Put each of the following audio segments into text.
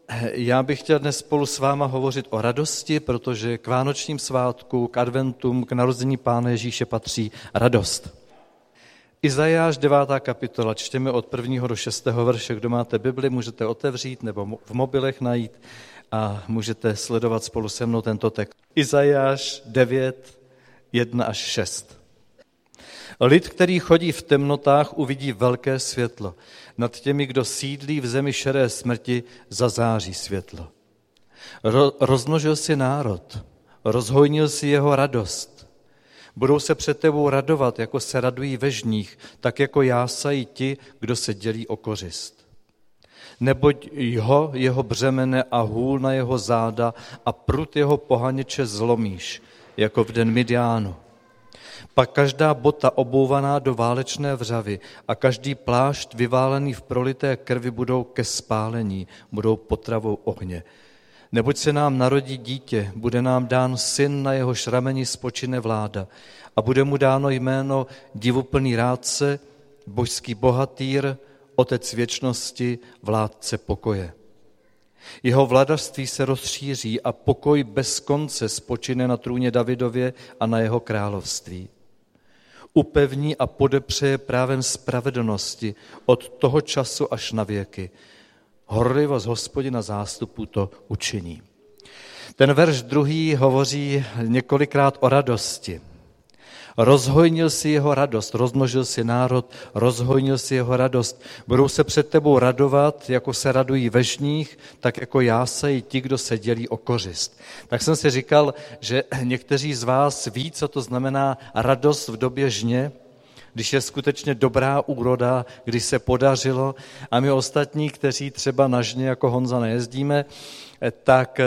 Já bych chtěl dnes spolu s váma hovořit o radosti, protože k vánočním svátku, k adventům, k narození Pána Ježíše patří radost. Izajáš 9. kapitola, čteme od 1. do 6. verše. Kdo máte Bibli, můžete otevřít nebo v mobilech najít a můžete sledovat spolu se mnou tento text. Izajáš 9, 1 až 6. Lid, který chodí v temnotách, uvidí velké světlo. Nad těmi, kdo sídlí v zemi šeré smrti, zazáří světlo. Rozmnožil si národ, rozhojnil si jeho radost. Budou se před tebou radovat, jako se radují ve žních, tak jako jásají ti, kdo se dělí o kořist. Neboť jeho břemene a hůl na jeho záda a prut jeho pohaněče zlomíš, jako v den Midiánu. Pak každá bota obouvaná do válečné vřavy a každý plášť vyválený v prolité krvi budou ke spálení, budou potravou ohně. Neboť se nám narodí dítě, bude nám dán syn, na jehož rameni spočine vláda a bude mu dáno jméno divuplný rádce, božský bohatýr, otec věčnosti, vládce pokoje. Jeho vladařství se rozšíří a pokoj bez konce spočine na trůně Davidově a na jeho království. Upevní a podepřeje právem spravedlnosti od toho času až na věky. Horlivost Hospodina zástupu to učiní. Ten verš 2. hovoří několikrát o radosti. Rozhojnil si jeho radost, rozmnožil si národ, rozhojnil si jeho radost. Budou se před tebou radovat, jako se radují ve žních, tak jako jásají ti, kdo se dělí o kořist. Tak jsem si říkal, že někteří z vás ví, co to znamená radost v době žně, když je skutečně dobrá úroda, když se podařilo a my ostatní, kteří třeba na žně jako Honza nejezdíme, tak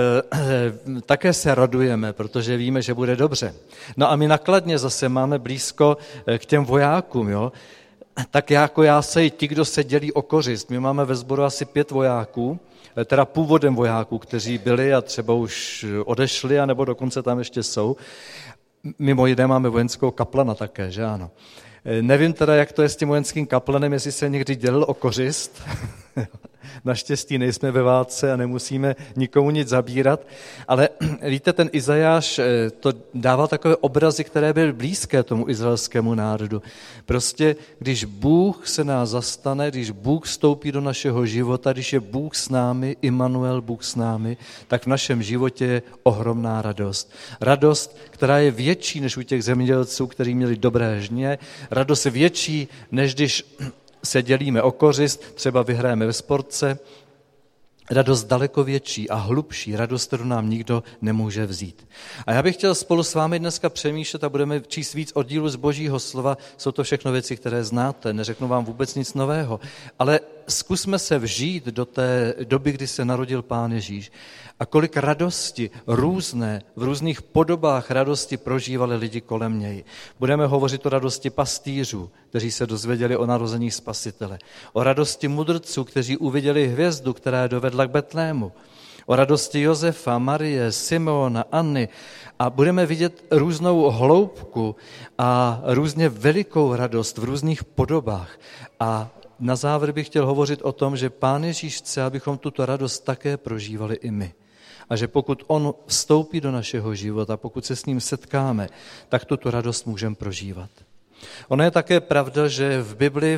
také se radujeme, protože víme, že bude dobře. No a my na Kladně zase máme blízko k těm vojákům, jo? Tak jako jásají ti, kdo se dělí o kořist. My máme ve sboru asi 5 vojáků, teda původem vojáků, kteří byli a třeba už odešli, anebo dokonce tam ještě jsou. Mimo jiné máme vojenského kaplana také, že ano. Nevím teda, jak to je s tím vojenským kaplanem, jestli se někdy dělil o kořist. Naštěstí nejsme ve válce a nemusíme nikomu nic zabírat, ale víte, ten Izajáš to dával takové obrazy, které byly blízké tomu izraelskému národu. Prostě, když Bůh se nás zastane, když Bůh vstoupí do našeho života, když je Bůh s námi, Immanuel, Bůh s námi, tak v našem životě je ohromná radost. Radost, která je větší než u těch zemědělců, kteří měli dobré žně, radost větší, než když se dělíme o kořist, třeba vyhrajeme ve sportce, radost daleko větší a hlubší, radost, kterou nám nikdo nemůže vzít. A já bych chtěl spolu s vámi dneska přemýšlet a budeme číst víc oddílů z Božího slova. Jsou to všechno věci, které znáte, neřeknu vám vůbec nic nového, ale zkusme se vžít do té doby, kdy se narodil Pán Ježíš a kolik radosti různé, v různých podobách radosti prožívali lidi kolem něj. Budeme hovořit o radosti pastýřů, kteří se dozvěděli o narození Spasitele, o radosti mudrců, kteří uviděli hvězdu, která je dovedla k Betlému, o radosti Josefa, Marie, Simeona, Anny a budeme vidět různou hloubku a různě velikou radost v různých podobách. A na závěr bych chtěl hovořit o tom, že Pán Ježíš chce, abychom tuto radost také prožívali i my. A že pokud on vstoupí do našeho života, pokud se s ním setkáme, tak tuto radost můžeme prožívat. Ono je také pravda, že v Bibli,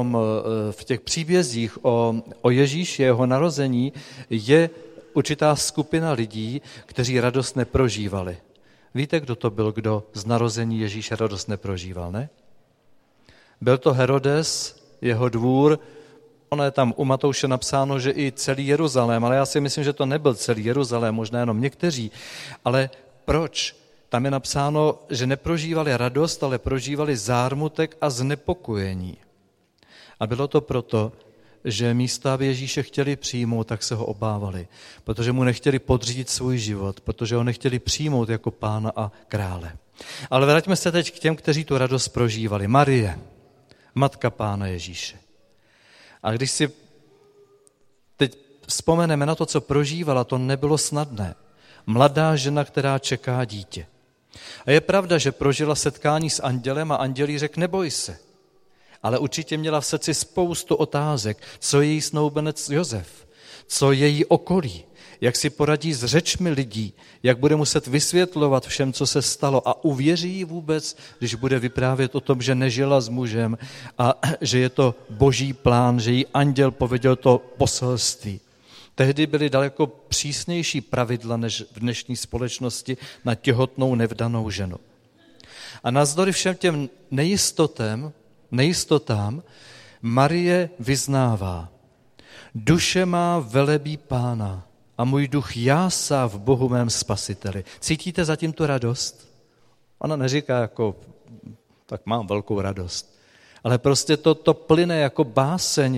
v těch příbězích o Ježíši, jeho narození, je určitá skupina lidí, kteří radost neprožívali. Víte, kdo to byl, kdo z narození Ježíše radost neprožíval, ne? Byl to Herodes, jeho dvůr. Ono je tam u Matouše napsáno, že i celý Jeruzalém, ale já si myslím, že to nebyl celý Jeruzalém, možná jenom někteří. Ale proč? Tam je napsáno, že neprožívali radost, ale prožívali zármutek a znepokojení. A bylo to proto, že místo, aby Ježíše chtěli přijmout, tak se ho obávali, protože mu nechtěli podřídit svůj život, protože ho nechtěli přijmout jako pána a krále. Ale vraťme se teď k těm, kteří tu radost prožívali. Marie, matka Pána Ježíše. A když si teď vzpomeneme na to, co prožívala, to nebylo snadné. Mladá žena, která čeká dítě. A je pravda, že prožila setkání s andělem a anděl jí řekl, neboj se. Ale určitě měla v srdci spoustu otázek, co je její snoubenec Josef, co její okolí, jak si poradí s řečmi lidí, jak bude muset vysvětlovat všem, co se stalo a uvěří jí vůbec, když bude vyprávět o tom, že nežila s mužem a že je to boží plán, že jí anděl pověděl to poselství. Tehdy byly daleko přísnější pravidla než v dnešní společnosti na těhotnou nevdanou ženu. A navzdory všem těm nejistotám Marie vyznává: duše má velebí Pána a můj duch jásá v Bohu mém spasiteli. Cítíte zatím tu radost? Ona neříká jako, tak mám velkou radost, ale prostě to plyne jako báseň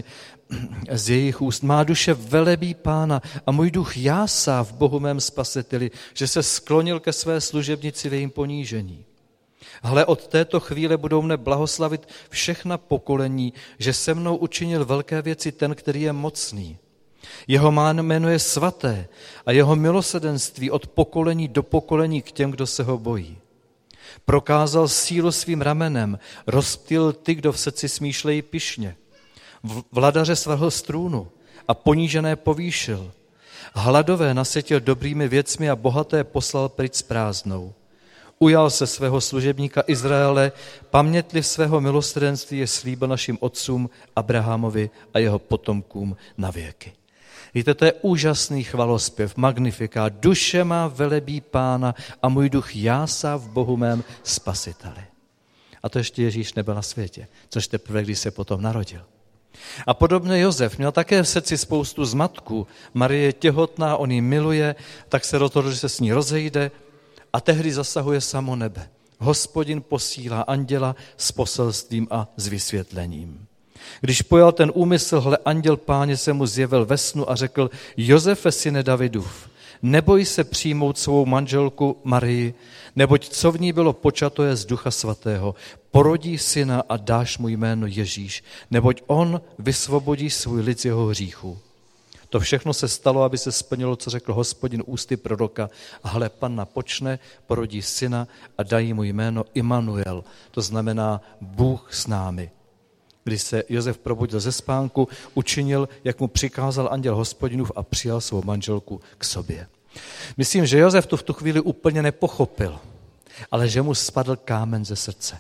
z jejich úst. Má duše velebí Pána a můj duch jásá v Bohu mém spasiteli, že se sklonil ke své služebnici v jejím ponížení. Hle, od této chvíle budou mne blahoslavit všechna pokolení, že se mnou učinil velké věci ten, který je mocný. Jeho jméno je svaté a jeho milosrdenství od pokolení do pokolení k těm, kdo se ho bojí. Prokázal sílu svým ramenem, rozptýlil ty, kdo v srdci smýšlejí pyšně. Vladaře svrhl z trůnu a ponížené povýšil. Hladové nasytil dobrými věcmi a bohaté poslal pryč s prázdnou. Ujal se svého služebníka Izraele, pamětliv svého milosrdenství je slíbil našim otcům Abrahamovi a jeho potomkům na věky. Víte, to je úžasný chvalospěv, magnifikát. Duše má velebí Pána a můj duch jásá v Bohu mém spasiteli. A to ještě Ježíš nebyl na světě, což teprve, když se potom narodil. A podobně Josef měl také v srdci spoustu zmatků. Marie je těhotná, on ji miluje, tak se rozhodl, že se s ní rozejde a tehdy zasahuje samo nebe. Hospodin posílá anděla s poselstvím a s vysvětlením. Když pojal ten úmysl, hle, anděl Páně se mu zjevil ve snu a řekl: Josefe, syne Davidův, neboj se přijmout svou manželku Marii, neboť co v ní bylo počato je z Ducha Svatého. Porodí syna a dáš mu jméno Ježíš, neboť on vysvobodí svůj lid z jeho hříchů. To všechno se stalo, aby se splnilo, co řekl Hospodin ústy proroka. A hle, panna počne, porodí syna a dají mu jméno Immanuel, to znamená Bůh s námi. Když se Josef probudil ze spánku, učinil, jak mu přikázal anděl Hospodinův a přijal svou manželku k sobě. Myslím, že Josef to v tu chvíli úplně nepochopil, ale že mu spadl kámen ze srdce.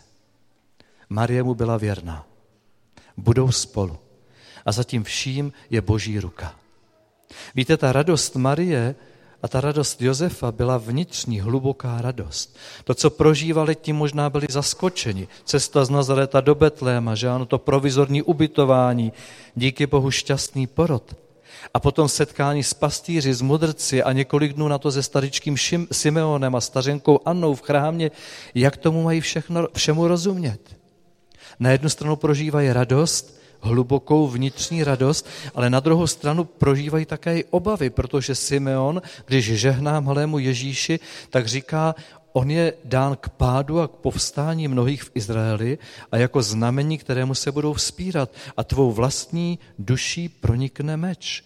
Marie mu byla věrná. Budou spolu. A zatím vším je Boží ruka. Víte, ta radost Marie a ta radost Josefa byla vnitřní, hluboká radost. To, co prožívali, tím možná byli zaskočeni. Cesta z Nazaréta do Betléma, že ano, to provizorní ubytování, díky Bohu šťastný porod. A potom setkání s pastýři, s mudrci a několik dnů na to se staričkým Simeonem a stařenkou Annou v chrámě, jak tomu mají všemu rozumět. Na jednu stranu prožívají radost, hlubokou vnitřní radost, ale na druhou stranu prožívají také i obavy, protože Simeon, když žehná malému Ježíši, tak říká, on je dán k pádu a k povstání mnohých v Izraeli a jako znamení, kterému se budou vzpírat a tvou vlastní duší pronikne meč.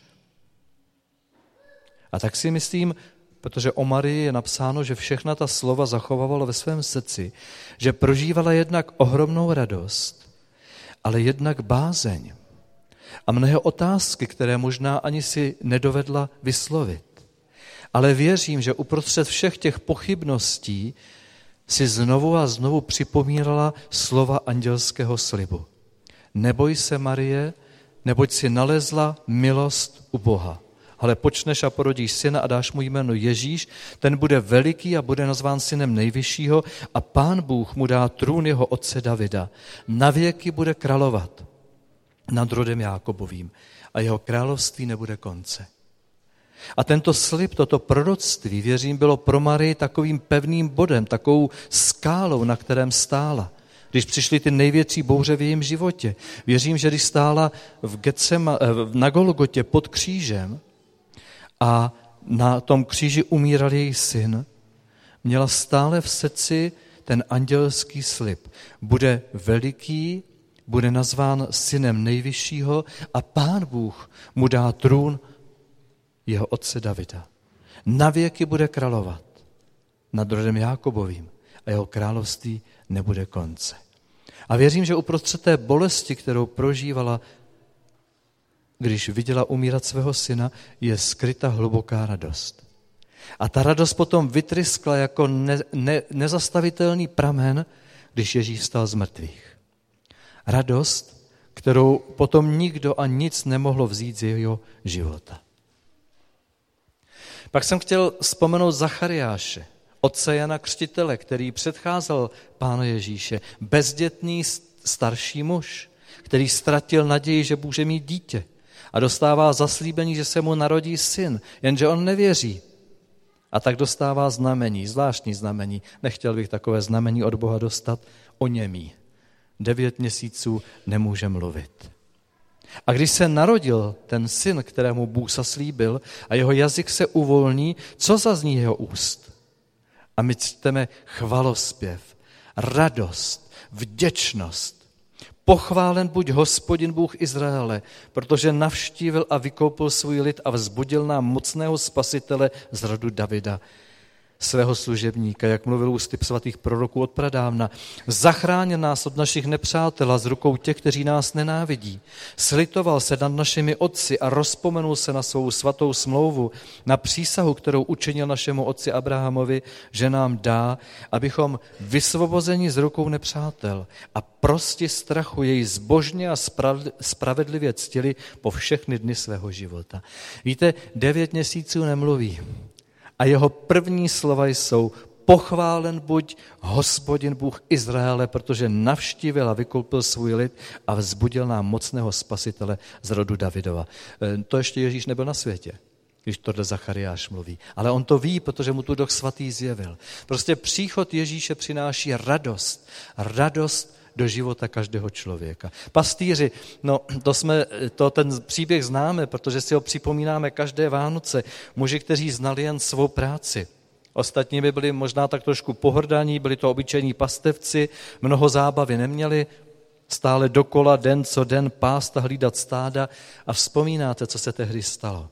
A tak si myslím, protože o Marii je napsáno, že všechna ta slova zachovávala ve svém srdci, že prožívala jednak ohromnou radost, ale jednak bázeň a mnohé otázky, které možná ani si nedovedla vyslovit. Ale věřím, že uprostřed všech těch pochybností si znovu a znovu připomínala slova andělského slibu. Neboj se, Marie, neboť si nalezla milost u Boha. Ale počneš a porodíš syna a dáš mu jméno Ježíš, ten bude veliký a bude nazván synem nejvyššího a Pán Bůh mu dá trůn jeho otce Davida. Navěky bude královat nad rodem Jákobovým a jeho království nebude konce. A tento slib, toto proroctví, věřím, bylo pro Marii takovým pevným bodem, takovou skálou, na kterém stála. Když přišly ty největší bouře v jejím životě. Věřím, že když stála na Golgotě pod křížem a na tom kříži umíral její syn, měla stále v srdci ten andělský slib. Bude veliký, bude nazván synem nejvyššího a Pán Bůh mu dá trůn jeho otce Davida. Navěky bude královat nad rodem Jákobovým a jeho království nebude konce. A věřím, že uprostřed té bolesti, kterou prožívala, když viděla umírat svého syna, je skryta hluboká radost. A ta radost potom vytryskla jako nezastavitelný pramen, když Ježíš vstal z mrtvých. Radost, kterou potom nikdo a nic nemohlo vzít z jeho života. Pak jsem chtěl vzpomenout Zachariáše, otce Jana Křtitele, který předcházel Pánu Ježíše, bezdětný starší muž, který ztratil naději, že bude mít dítě a dostává zaslíbení, že se mu narodí syn, jenže on nevěří. A tak dostává znamení, zvláštní znamení. Nechtěl bych takové znamení od Boha dostat, oněmí. 9 měsíců nemůže mluvit. A když se narodil ten syn, kterému Bůh zaslíbil a jeho jazyk se uvolní, co zazní jeho úst? A my čteme chvalospěv, radost, vděčnost. Pochválen buď Hospodin Bůh Izraele, protože navštívil a vykoupil svůj lid a vzbudil nám mocného spasitele z rodu Davida, svého služebníka, jak mluvil ústy svatých proroků od pradávna. Zachránil nás od našich nepřátel a z rukou těch, kteří nás nenávidí. Slitoval se nad našimi otci a rozpomenul se na svou svatou smlouvu, na přísahu, kterou učinil našemu otci Abrahamovi, že nám dá, abychom vysvobozeni z rukou nepřátel a prosti strachu jej zbožně a spravedlivě ctili po všechny dny svého života. Víte, 9 měsíců nemluví. A jeho první slova jsou: pochválen buď Hospodin Bůh Izraele, protože navštívil a vykoupil svůj lid a vzbudil nám mocného spasitele z rodu Davidova. To ještě Ježíš nebyl na světě, když tohle Zachariáš mluví. Ale on to ví, protože mu tu Duch Svatý zjevil. Prostě příchod Ježíše přináší radost. Radost do života každého člověka. Pastýři, ten příběh známe, protože si ho připomínáme každé Vánoce. Muži, kteří znali jen svou práci. Ostatní by byli možná tak trošku pohrdaní, byli to obyčejní pastevci, mnoho zábavy neměli, stále dokola den co den pást a hlídat stáda a vzpomínáte, co se tehdy stalo.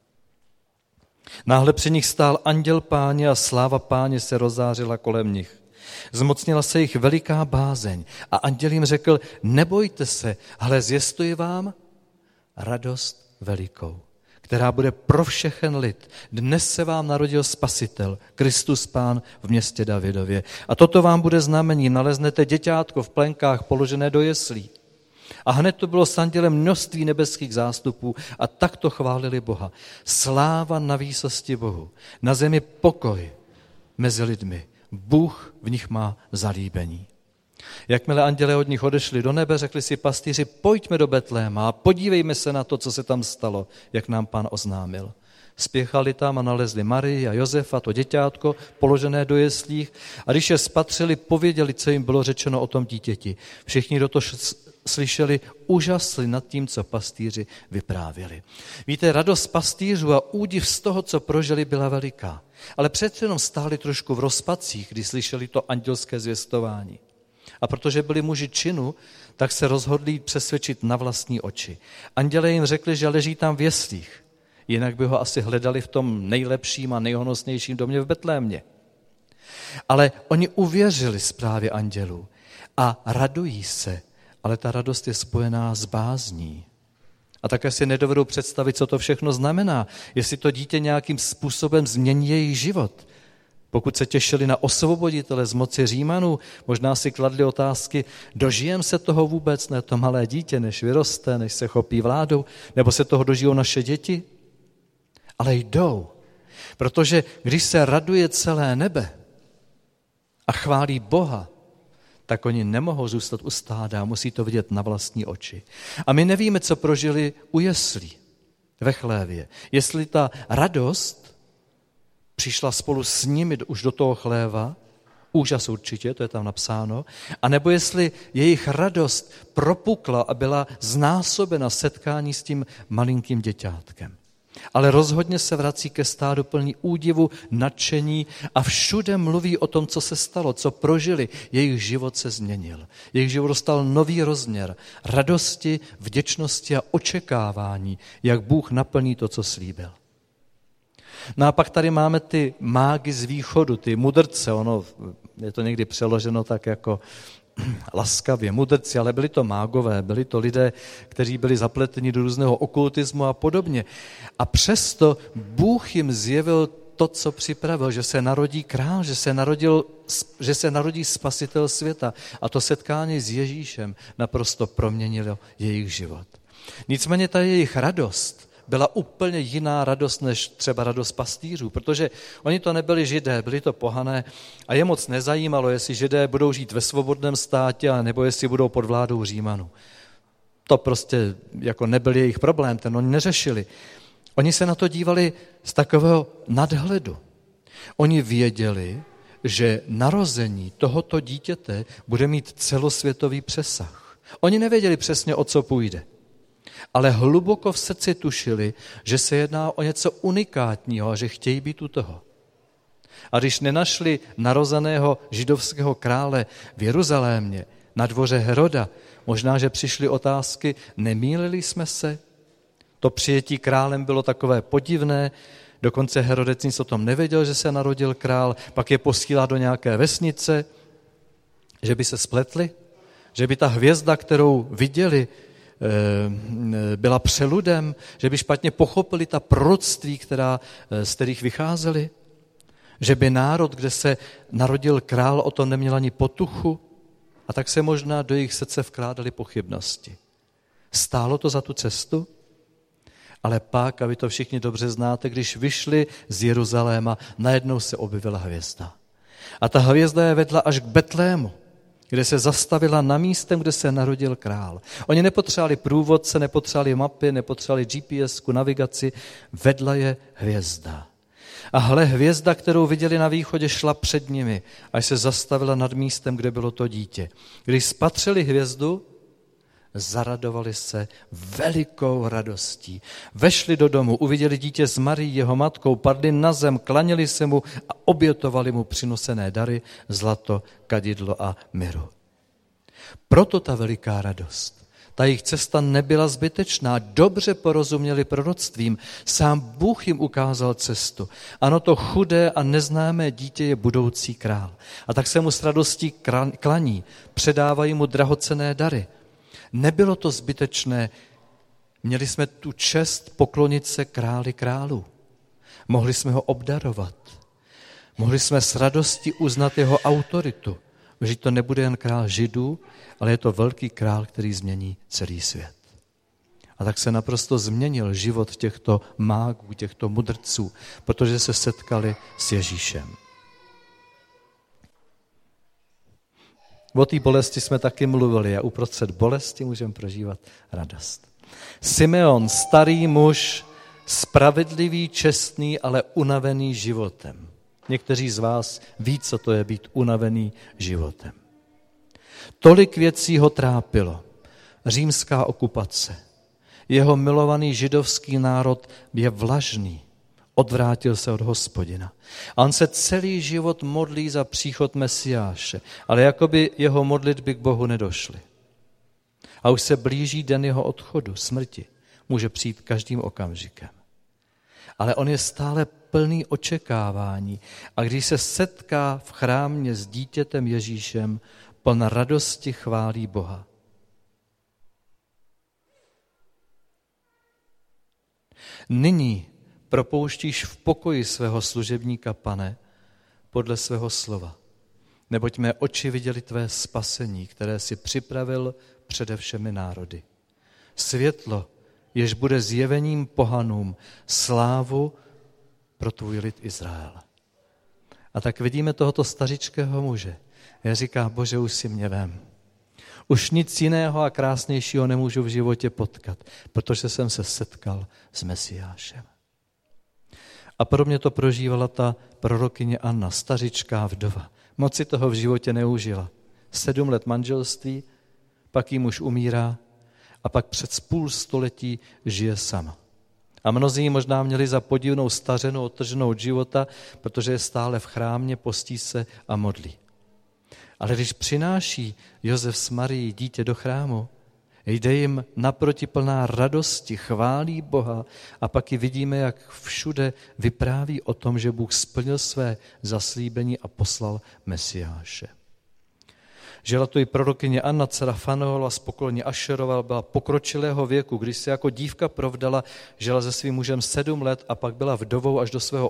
Náhle při nich stál anděl Páně a sláva Páně se rozzářila kolem nich. Zmocnila se jich veliká bázeň a anděl jim řekl: nebojte se, ale zvěstuji vám radost velikou, která bude pro všechen lid. Dnes se vám narodil Spasitel, Kristus Pán v městě Davidově. A toto vám bude znamení, naleznete děťátko v plenkách položené do jeslí. A hned to bylo s andělem množství nebeských zástupů a takto chválili Boha. Sláva na výsosti Bohu, na zemi pokoj mezi lidmi. Bůh v nich má zalíbení. Jakmile andělé od nich odešli do nebe, řekli si pastýři: pojďme do Betléma a podívejme se na to, co se tam stalo, jak nám Pán oznámil. Spěchali tam a nalezli Marii a Josefa, to děťátko, položené do jeslích, a když je spatřili, pověděli, co jim bylo řečeno o tom dítěti. Všichni, kdo to slyšeli, úžasli nad tím, co pastýři vyprávěli. Víte, radost pastýřů a údiv z toho, co prožili, byla veliká. Ale přece jenom stáli trošku v rozpacích, když slyšeli to andělské zvěstování. A protože byli muži činu, tak se rozhodli přesvědčit na vlastní oči. Andělé jim řekli, že leží tam v jeslích. Jinak by ho asi hledali v tom nejlepším a nejhonosnějším domě v Betlémě. Ale oni uvěřili zprávě andělů a radují se, ale ta radost je spojená s bázní. A také si nedovedou představit, co to všechno znamená, jestli to dítě nějakým způsobem změní jejich život. Pokud se těšili na osvoboditele z moci Římanů, možná si kladli otázky: dožijem se toho vůbec, ne to malé dítě, než vyroste, než se chopí vládou, nebo se toho dožijou naše děti? Ale jdou, protože když se raduje celé nebe a chválí Boha, tak oni nemohou zůstat u stáda, musí to vidět na vlastní oči. A my nevíme, co prožili u jeslí ve chlévě. Jestli ta radost přišla spolu s nimi už do toho chléva, úžas určitě, to je tam napsáno, anebo jestli jejich radost propukla a byla znásobena setkání s tím malinkým děťátkem. Ale rozhodně se vrací ke stádu plný údivu, nadšení a všude mluví o tom, co se stalo, co prožili. Jejich život se změnil. Jejich život dostal nový rozměr radosti, vděčnosti a očekávání, jak Bůh naplní to, co slíbil. No a pak tady máme ty mágy z východu, ty mudrce, ono je to někdy přeloženo tak jako laskavě, mudrci, ale byli to mágové, byli to lidé, kteří byli zapleteni do různého okultismu a podobně. A přesto Bůh jim zjevil to, co připravil, že se narodí král, že se narodí spasitel světa. A to setkání s Ježíšem naprosto proměnilo jejich život. Nicméně ta jejich radost byla úplně jiná radost, než třeba radost pastýřů, protože oni to nebyli Židé, byli to pohané a je moc nezajímalo, jestli Židé budou žít ve svobodném státě, nebo jestli budou pod vládou Římanů. To prostě jako nebyl jejich problém, ten oni neřešili. Oni se na to dívali z takového nadhledu. Oni věděli, že narození tohoto dítěte bude mít celosvětový přesah. Oni nevěděli přesně, o co půjde. Ale hluboko v srdci tušili, že se jedná o něco unikátního a že chtějí být u toho. A když nenašli narozeného židovského krále v Jeruzalémě, na dvoře Heroda, možná, že přišly otázky, nemýlili jsme se? To přijetí králem bylo takové podivné, dokonce Herodec nic o tom nevěděl, že se narodil král, pak je posílá do nějaké vesnice, že by se spletli, že by ta hvězda, kterou viděli, byla přeludem, že by špatně pochopili ta proroctví, z kterých vycházeli, že by národ, kde se narodil král, o tom neměl ani potuchu, a tak se možná do jejich srdce vkládaly pochybnosti. Stálo to za tu cestu? Ale pak, a vy to všichni dobře znáte, když vyšli z Jeruzaléma, najednou se objevila hvězda. A ta hvězda je vedla až k Betlému, kde se zastavila na místem, kde se narodil král. Oni nepotřebovali průvodce, nepotřebovali mapy, nepotřebovali GPS-ku, navigaci, vedla je hvězda. A hle, hvězda, kterou viděli na východě, šla před nimi, až se zastavila nad místem, kde bylo to dítě. Když spatřili hvězdu, zaradovali se velikou radostí. Vešli do domu, uviděli dítě s Marií, jeho matkou, padli na zem, klaněli se mu a obětovali mu přinosené dary, zlato, kadidlo a miru. Proto ta veliká radost. Ta jejich cesta nebyla zbytečná, dobře porozuměli proroctvím, sám Bůh jim ukázal cestu. Ano, to chudé a neznámé dítě je budoucí král. A tak se mu s radostí klaní, předávají mu drahocenné dary. Nebylo to zbytečné, měli jsme tu čest poklonit se králi králů. Mohli jsme ho obdarovat. Mohli jsme s radostí uznat jeho autoritu. Že to nebude jen král Židů, ale je to velký král, který změní celý svět. A tak se naprosto změnil život těchto mágů, těchto mudrců, protože se setkali s Ježíšem. O té bolesti jsme taky mluvili a uprostřed bolesti můžeme prožívat radost. Simeon, starý muž, spravedlivý, čestný, ale unavený životem. Někteří z vás ví, co to je být unavený životem. Tolik věcí ho trápilo. Římská okupace. Jeho milovaný židovský národ je vlažný. Odvrátil se od Hospodina. A on se celý život modlí za příchod Mesiáše, ale jakoby jeho modlitby k Bohu nedošly. A už se blíží den jeho odchodu, smrti. Může přijít každým okamžikem. Ale on je stále plný očekávání. A když se setká v chrámě s dítětem Ježíšem, pln radosti chválí Boha. Nyní propouštíš v pokoji svého služebníka, Pane, podle svého slova. Neboť mé oči viděli tvé spasení, které si připravil přede všemi národy. Světlo, jež bude zjevením pohanům, slávu pro tvůj lid Izrael. A tak vidíme tohoto stařičkého muže. Já říká, Bože, už si mě vem. Už nic jiného a krásnějšího nemůžu v životě potkat, protože jsem se setkal s Mesiášem. A podobně to prožívala ta prorokyně Anna, stařičká vdova. Moc si toho v životě neužila. 7 let manželství, pak jí muž umírá a pak před půl století žije sama. A mnozí možná měli za podivnou stařenou, odtrženou od života, protože je stále v chrámě, postí se a modlí. Ale když přináší Josef s Marií dítě do chrámu, jde jim naproti plná radosti, chválí Boha a pak ji vidíme, jak všude vypráví o tom, že Bůh splnil své zaslíbení a poslal Mesiáše. Žila tu i prorokyně Anna, dcera Fanuela z pokolení Ašerova, byla pokročilého věku, když se jako dívka provdala, žila se svým mužem 7 let a pak byla vdovou až do svého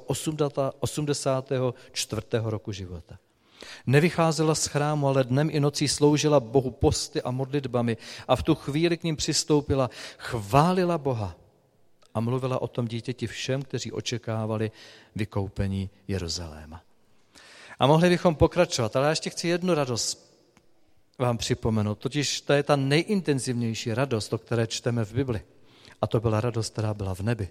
84. roku života. Nevycházela z chrámu, ale dnem i nocí sloužila Bohu posty a modlitbami a v tu chvíli k ním přistoupila, chválila Boha a mluvila o tom dítěti všem, kteří očekávali vykoupení Jeruzaléma. A mohli bychom pokračovat, ale já ještě chci jednu radost vám připomenout, totiž to je ta nejintenzivnější radost, o které čteme v Bibli. A to byla radost, která byla v nebi.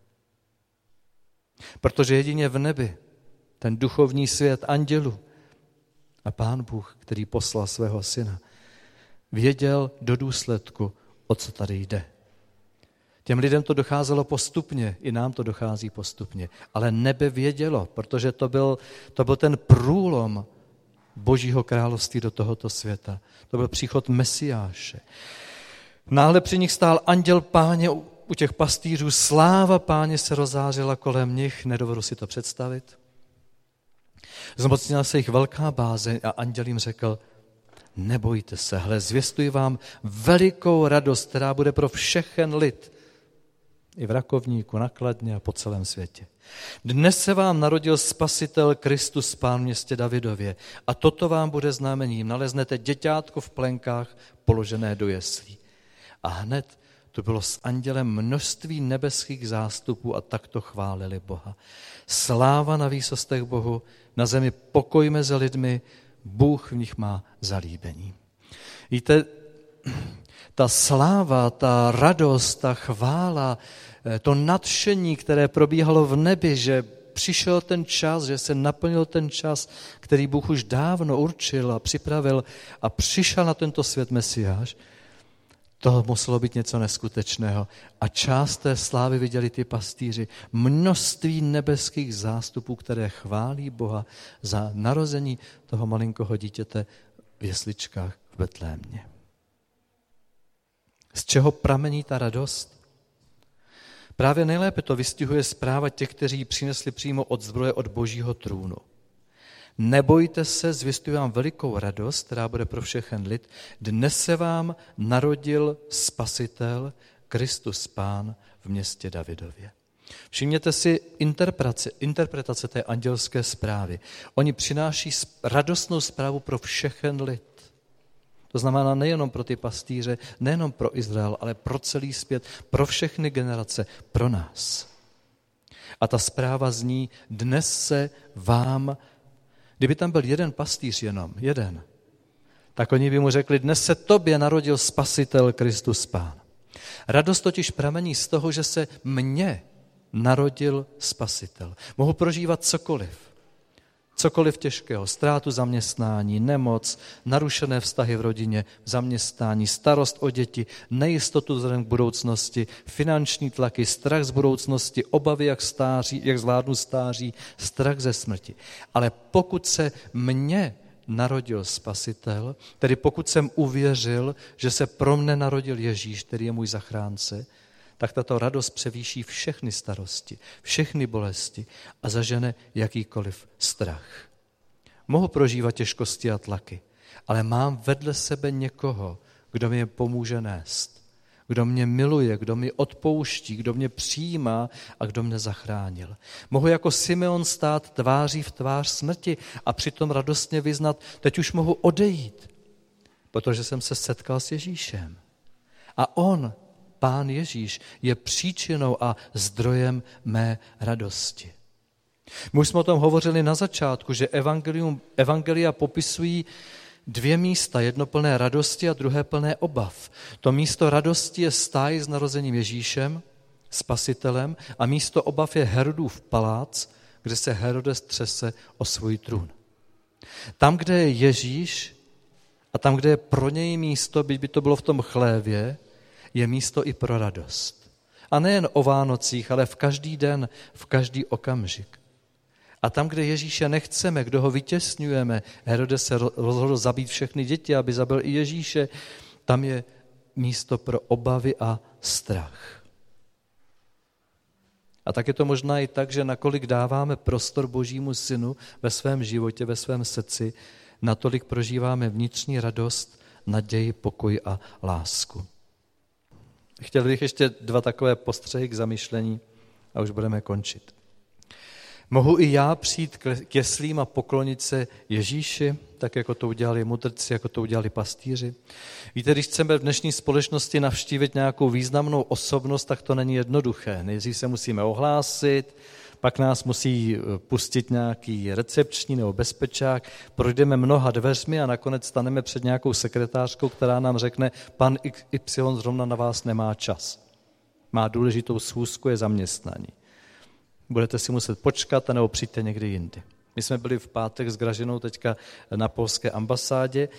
Protože jedině v nebi ten duchovní svět andělů a Pán Bůh, který poslal svého syna, věděl do důsledku, o co tady jde. Těm lidem to docházelo postupně, i nám to dochází postupně, ale nebe vědělo, protože to byl ten průlom Božího království do tohoto světa. To byl příchod Mesiáše. Náhle při nich stál anděl Páně u těch pastýřů, sláva Páně se rozářila kolem nich, nedovedu si to představit. Zmocnila se jich velká bázeň a anděl jim řekl, nebojte se, hle, zvěstuji vám velikou radost, která bude pro všechen lid, i v Rakovníku, na Kladně a po celém světě. Dnes se vám narodil Spasitel Kristus Pán v městě Davidově a toto vám bude znamením. Naleznete děťátko v plenkách položené do jeslí. A hned to bylo s andělem množství nebeských zástupů a takto chválili Boha. Sláva na výsostech Bohu, na zemi pokoj mezi lidmi, Bůh v nich má zalíbení. Víte, ta sláva, ta radost, ta chvála, to nadšení, které probíhalo v nebi, že přišel ten čas, že se naplnil ten čas, který Bůh už dávno určil a připravil a přišel na tento svět Mesiáš, to muselo být něco neskutečného. A část té slávy viděli ty pastýři, množství nebeských zástupů, které chválí Boha za narození toho malinkého dítěte v jesličkách v Betlémě. Z čeho pramení ta radost? Právě nejlépe to vystihuje zpráva těch, kteří ji přinesli přímo od zdroje od Božího trůnu. Nebojte se, zvěstuji vám velikou radost, která bude pro všechen lid. Dnes se vám narodil Spasitel, Kristus Pán v městě Davidově. Všimněte si interpretace té andělské zprávy. Oni přináší radostnou zprávu pro všechen lid. To znamená nejenom pro ty pastýře, nejenom pro Izrael, ale pro celý svět, pro všechny generace, pro nás. A ta zpráva zní, dnes se vám, kdyby tam byl jeden pastýř jenom, jeden, tak oni by mu řekli, dnes se tobě narodil Spasitel Kristus Pán. Radost totiž pramení z toho, že se mně narodil Spasitel. Mohu prožívat cokoliv těžkého, ztrátu zaměstnání, nemoc, narušené vztahy v rodině, v zaměstnání, starost o děti, nejistotu vzhledem k budoucnosti, finanční tlaky, strach z budoucnosti, obavy, jak zvládnu stáří, strach ze smrti. Ale pokud se mně narodil Spasitel, tedy pokud jsem uvěřil, že se pro mne narodil Ježíš, který je můj zachránce, tak tato radost převýší všechny starosti, všechny bolesti a zažene jakýkoliv strach. Mohu prožívat těžkosti a tlaky, ale mám vedle sebe někoho, kdo mi pomůže nést, kdo mě miluje, kdo mi odpouští, kdo mě přijímá a kdo mě zachránil. Mohu jako Simeon stát tváří v tvář smrti a přitom radostně vyznat, teď už mohu odejít, protože jsem se setkal s Ježíšem. A on, Pán Ježíš, je příčinou a zdrojem mé radosti. My už jsme o tom hovořili na začátku, že evangelia popisují 2 místa, jedno plné radosti a druhé plné obav. To místo radosti je stáj s narozením Ježíšem, Spasitelem, a místo obav je Herodův palác, kde se Herodes třese o svůj trůn. Tam, kde je Ježíš a tam, kde je pro něj místo, byť by to bylo v tom chlévě, je místo i pro radost. A nejen o Vánocích, ale v každý den, v každý okamžik. A tam, kde Ježíše nechceme, kdo ho vytěsňujeme, Herodes se rozhodl zabít všechny děti, aby zabil i Ježíše, tam je místo pro obavy a strach. A tak je to možná i tak, že nakolik dáváme prostor Božímu synu ve svém životě, ve svém srdci, natolik prožíváme vnitřní radost, naději, pokoj a lásku. Chtěl bych ještě 2 takové postřehy k zamyšlení a už budeme končit. Mohu i já přijít k jeslím a poklonit se Ježíši, tak jako to udělali mudrci, jako to udělali pastýři? Víte, když chceme v dnešní společnosti navštívit nějakou významnou osobnost, tak to není jednoduché. Nejdřív se musíme ohlásit, pak nás musí pustit nějaký recepční nebo bezpečák, projdeme mnoha dveřmi a nakonec staneme před nějakou sekretářkou, která nám řekne, pan Y zrovna na vás nemá čas. Má důležitou schůzku, je zaměstnaní. Budete si muset počkat, nebo přijďte někdy jindy. My jsme byli v pátek s Gražinou teďka na polské ambasádě.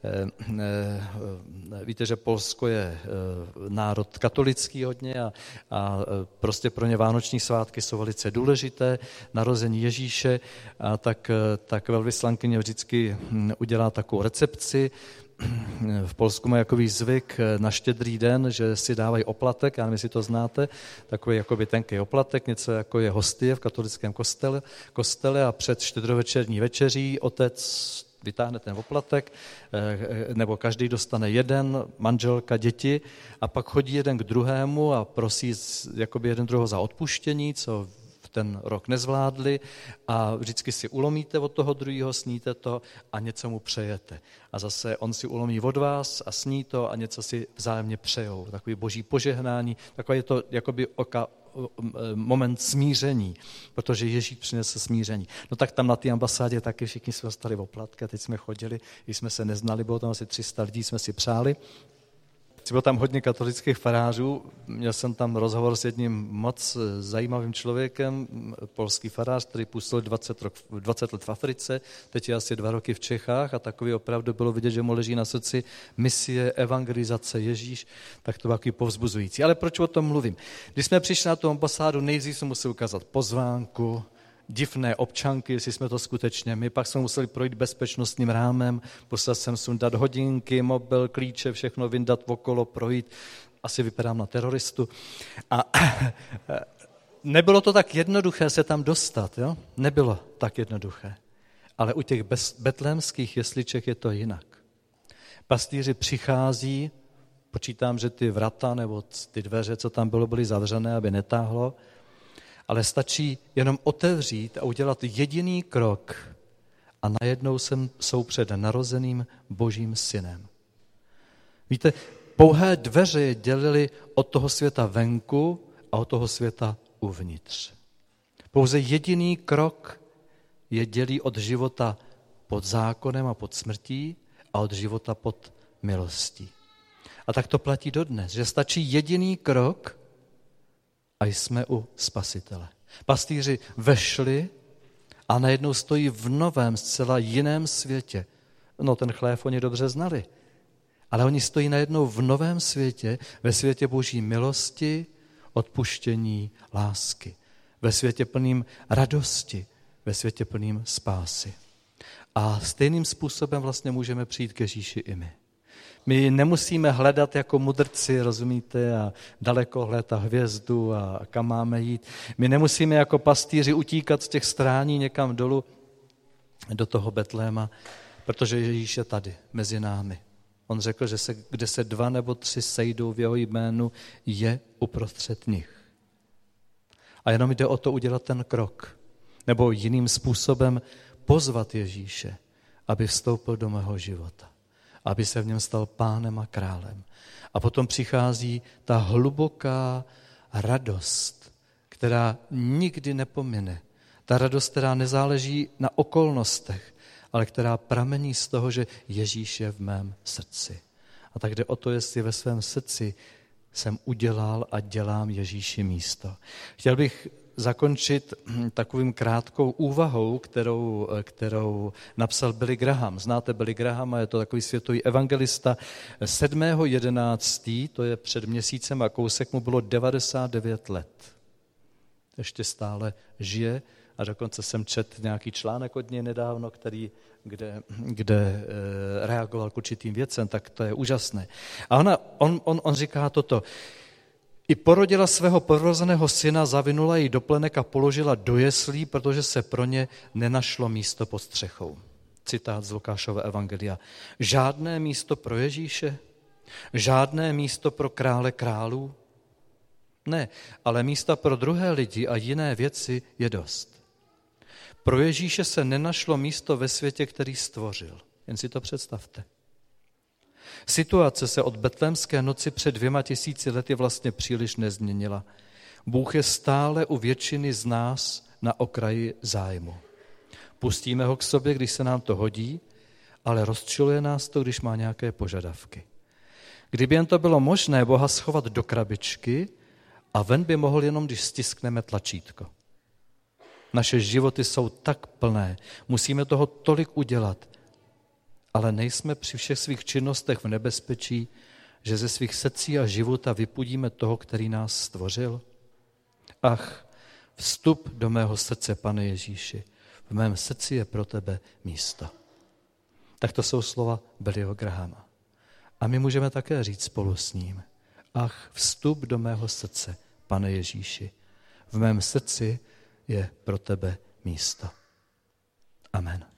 Víte, že Polsko je národ katolický hodně a prostě pro ně vánoční svátky jsou velice důležité. Narození Ježíše, a tak velvyslankyně vždycky udělá takovou recepci. V Polsku mají jakový zvyk na Štědrý den, že si dávají oplatek, já nevím, jestli to znáte, takový jakoby tenký oplatek, něco jako je hostie v katolickém kostele a před štědrovečerní večeří otec vytáhne ten oplatek, nebo každý dostane jeden, manželka, děti a pak chodí jeden k druhému a prosí jakoby jeden druhého za odpuštění, co ten rok nezvládli a vždycky si ulomíte od toho druhého, sníte to a něco mu přejete. A zase on si ulomí od vás a sní to a něco si vzájemně přejou. Takový boží požehnání, takový je to jakoby moment smíření, protože Ježíš přinesl smíření. No tak tam na té ambasádě taky všichni jsme dostali oplatky a teď jsme chodili, když jsme se neznali, bylo tam asi 300 lidí, jsme si přáli. Bylo tam hodně katolických farářů, měl jsem tam rozhovor s jedním moc zajímavým člověkem, polský farář, který působil 20 let v Africe, teď je asi 2 roky v Čechách a takový opravdu bylo vidět, že mu leží na srdci misie, evangelizace Ježíš, tak to bylo takový povzbuzující. Ale proč o tom mluvím? Když jsme přišli na tu ambasádu, nejdřív jsme museli ukázat pozvánku, divné občanky, jestli jsme to skutečně my, pak jsme museli projít bezpečnostním rámem, musel jsem sundat hodinky, mobil, klíče, všechno vyndat okolo, projít, asi vypadám na teroristu. A nebylo to tak jednoduché se tam dostat, jo? Nebylo tak jednoduché. Ale u těch betlémských jesliček je to jinak. Pastýři přichází, počítám, že ty vrata nebo ty dveře, co tam bylo, byly zavřené, aby netáhlo, ale stačí jenom otevřít a udělat jediný krok a najednou jsou před narozeným Božím synem. Víte, pouhé dveře je dělily od toho světa venku a od toho světa uvnitř. Pouze jediný krok je dělí od života pod zákonem a pod smrtí a od života pod milostí. A tak to platí dodnes, že stačí jediný krok a jsme u Spasitele. Pastýři vešli a najednou stojí v novém, zcela jiném světě. No ten chlév oni dobře znali, ale oni stojí najednou v novém světě, ve světě Boží milosti, odpuštění, lásky. Ve světě plným radosti, ve světě plným spásy. A stejným způsobem vlastně můžeme přijít k Ježíši i my. My nemusíme hledat jako mudrci, rozumíte, a daleko hledat hvězdu a kam máme jít. My nemusíme jako pastýři utíkat z těch strání někam dolů do toho Betléma, protože Ježíš je tady, mezi námi. On řekl, že kde se 2 nebo 3 sejdou v jeho jménu, je uprostřed nich. A jenom jde o to udělat ten krok. Nebo jiným způsobem pozvat Ježíše, aby vstoupil do mého života. Aby se v něm stal pánem a králem. A potom přichází ta hluboká radost, která nikdy nepomine. Ta radost, která nezáleží na okolnostech, ale která pramení z toho, že Ježíš je v mém srdci. A tak jde o to, jestli ve svém srdci jsem udělal a dělám Ježíši místo. Chtěl bych zakončit takovým krátkou úvahou, kterou napsal Billy Graham. Znáte Billy Grahama, je to takový světový evangelista. 7.11., to je před měsícem a kousek, mu bylo 99 let. Ještě stále žije a dokonce jsem četl nějaký článek od něj nedávno, kde reagoval k určitým věcem, tak to je úžasné. A on říká toto: I porodila svého prorozeného syna, zavinula jej do plenek a položila do jeslí, protože se pro ně nenašlo místo pod střechou. Citát z Lukášova evangelia. Žádné místo pro Ježíše? Žádné místo pro krále králů? Ne, ale místa pro druhé lidi a jiné věci je dost. Pro Ježíše se nenašlo místo ve světě, který stvořil. Jen si to představte. Situace se od betlémské noci před 2000 lety vlastně příliš nezměnila. Bůh je stále u většiny z nás na okraji zájmu. Pustíme ho k sobě, když se nám to hodí, ale rozčiluje nás to, když má nějaké požadavky. Kdyby jen to bylo možné Boha schovat do krabičky a ven by mohl jenom, když stiskneme tlačítko. Naše životy jsou tak plné, musíme toho tolik udělat, ale nejsme při všech svých činnostech v nebezpečí, že ze svých srdcí a života vypudíme toho, který nás stvořil? Ach, vstup do mého srdce, Pane Ježíši, v mém srdci je pro tebe místo. Tak to jsou slova Billyho Grahama. A my můžeme také říct spolu s ním. Ach, vstup do mého srdce, Pane Ježíši, v mém srdci je pro tebe místo. Amen.